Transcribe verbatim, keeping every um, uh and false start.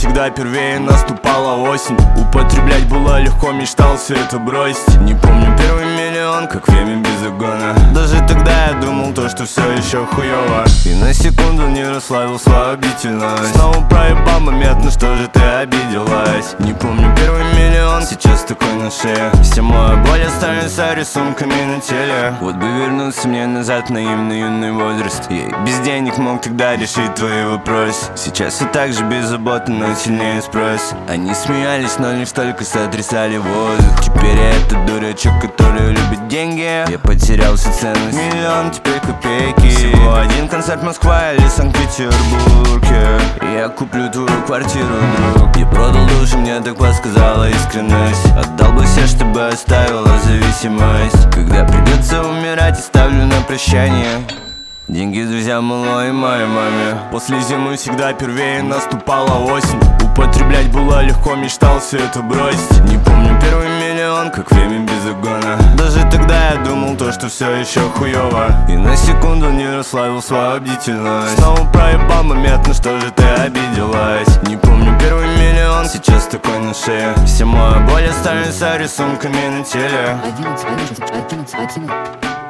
всегда первее наступала осень. Употреблять было легко, мечтал все это бросить. Не помню первый миллион, как время без угона. Даже тогда я думал то, что все еще хуёво. И на секунду не расслабил свою бдительность. Снова проебал момент, ну что же ты обиделась? Не помню первый миллион, сейчас такой на шее. Вся моя боль останется рисунками на теле. Вот бы вернуться мне назад в наивный юный возраст. Я и без денег мог тогда решить твои вопросы. Сейчас все так же беззаботно, но сильнее спрос. Они смеялись, но лишь только сотрясали воздух. Теперь я этот дурачок, который любит деньги. Я потерял всю ценность. Миллион, теперь копейки. Всего один концерт Москва или Санкт-Петербурге. Я куплю твою квартиру, друг. Я продал душу, мне так подсказала искренность. Отдал бы все, чтобы оставила зависимость. Когда придется умирать, оставлю на прощание деньги друзьям, мало и моей маме. После зимы всегда первее наступала осень. Употреблять было легко, мечтал все это бросить. Не помню первый миллион, как время без угона. Даже тогда я думал то, что все еще хуёво. И на секунду не расслабил свою бдительность. Снова проебал момент, ну что же ты обиделась? Не помню первый миллион, сейчас такой на шее. Вся моя боль останется рисунками на теле. Одиннадцать, одиннадцать, одиннадцать, одиннадцать.